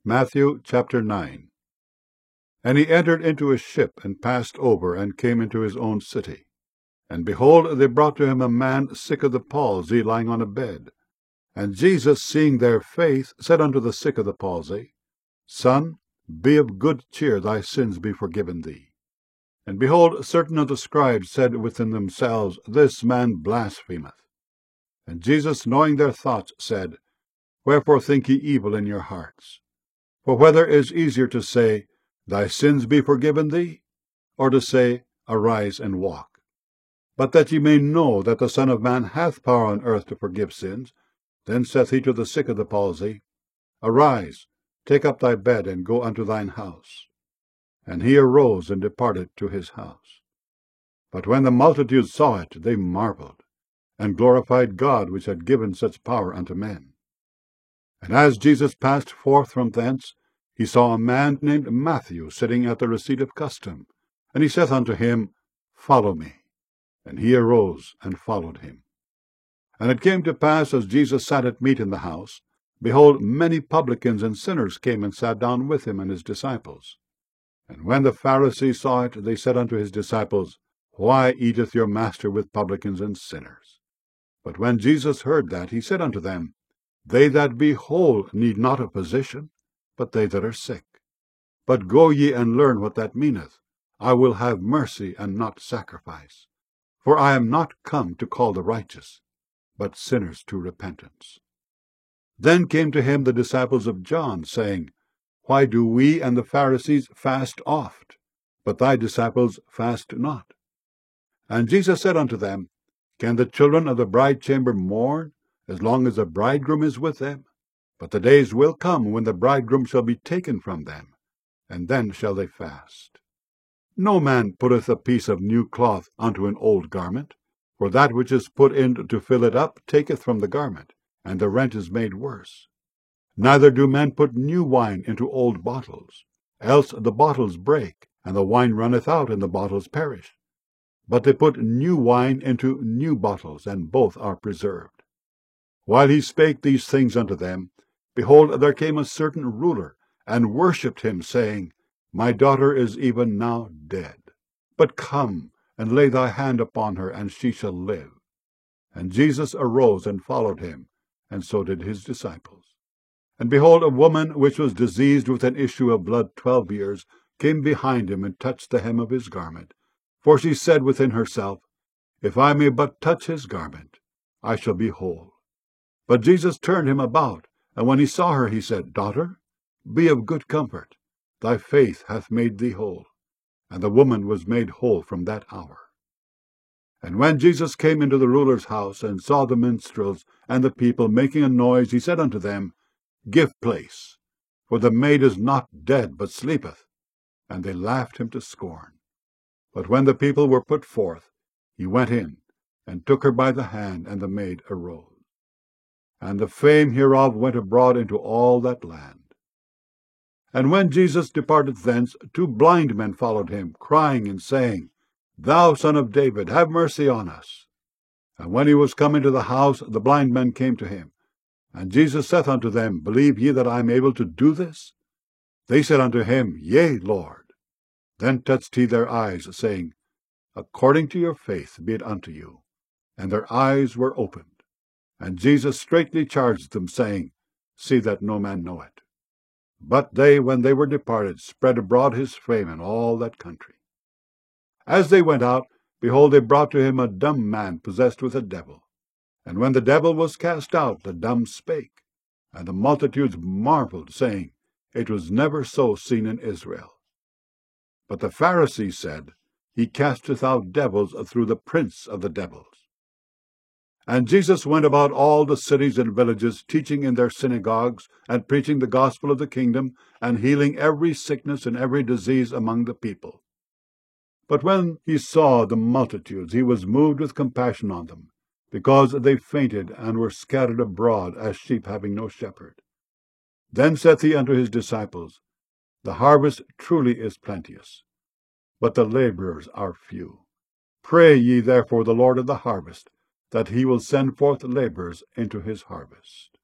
Matthew chapter 9. And he entered into a ship, and passed over, and came into his own city. And behold, they brought to him a man sick of the palsy, lying on a bed. And Jesus, seeing their faith, said unto the sick of the palsy, Son, be of good cheer, thy sins be forgiven thee. And behold, certain of the scribes said within themselves, This man blasphemeth. And Jesus, knowing their thoughts, said, Wherefore think ye evil in your hearts? For whether is easier to say, Thy sins be forgiven thee, or to say, Arise and walk? But that ye may know that the Son of Man hath power on earth to forgive sins, then saith he to the sick of the palsy, Arise, take up thy bed, and go unto thine house. And he arose and departed to his house. But when the multitude saw it, they marveled, and glorified God, which had given such power unto men. And as Jesus passed forth from thence, he saw a man named Matthew sitting at the receipt of custom. And he saith unto him, Follow me. And he arose and followed him. And it came to pass, as Jesus sat at meat in the house, behold, many publicans and sinners came and sat down with him and his disciples. And when the Pharisees saw it, they said unto his disciples, Why eateth your master with publicans and sinners? But when Jesus heard that, he said unto them, They that be whole need not a physician, but they that are sick. But go ye and learn what that meaneth. I will have mercy and not sacrifice. For I am not come to call the righteous, but sinners to repentance. Then came to him the disciples of John, saying, Why do we and the Pharisees fast oft, but thy disciples fast not? And Jesus said unto them, Can the children of the bridechamber mourn, as long as the bridegroom is with them? But the days will come when the bridegroom shall be taken from them, and then shall they fast. No man putteth a piece of new cloth unto an old garment, for that which is put in to fill it up taketh from the garment, and the rent is made worse. Neither do men put new wine into old bottles, else the bottles break, and the wine runneth out, and the bottles perish. But they put new wine into new bottles, and both are preserved. While he spake these things unto them, behold, there came a certain ruler, and worshipped him, saying, My daughter is even now dead. But come, and lay thy hand upon her, and she shall live. And Jesus arose and followed him, and so did his disciples. And behold, a woman which was diseased with an issue of blood 12 years came behind him, and touched the hem of his garment. For she said within herself, If I may but touch his garment, I shall be whole. But Jesus turned him about, and when he saw her, he said, Daughter, be of good comfort, thy faith hath made thee whole. And the woman was made whole from that hour. And when Jesus came into the ruler's house, and saw the minstrels and the people making a noise, he said unto them, Give place, for the maid is not dead, but sleepeth. And they laughed him to scorn. But when the people were put forth, he went in, and took her by the hand, and the maid arose. And the fame hereof went abroad into all that land. And when Jesus departed thence, 2 blind men followed him, crying and saying, Thou Son of David, have mercy on us. And when he was come into the house, the blind men came to him. And Jesus saith unto them, Believe ye that I am able to do this? They said unto him, Yea, Lord. Then touched he their eyes, saying, According to your faith be it unto you. And their eyes were opened. And Jesus straitly charged them, saying, See that no man know it. But they, when they were departed, spread abroad his fame in all that country. As they went out, behold, they brought to him a dumb man possessed with a devil. And when the devil was cast out, the dumb spake. And the multitudes marveled, saying, It was never so seen in Israel. But the Pharisees said, He casteth out devils through the prince of the devils. And Jesus went about all the cities and villages, teaching in their synagogues, and preaching the gospel of the kingdom, and healing every sickness and every disease among the people. But when he saw the multitudes, he was moved with compassion on them, because they fainted and were scattered abroad as sheep having no shepherd. Then saith he unto his disciples, The harvest truly is plenteous, but the laborers are few. Pray ye therefore the Lord of the harvest, that he will send forth laborers into his harvest.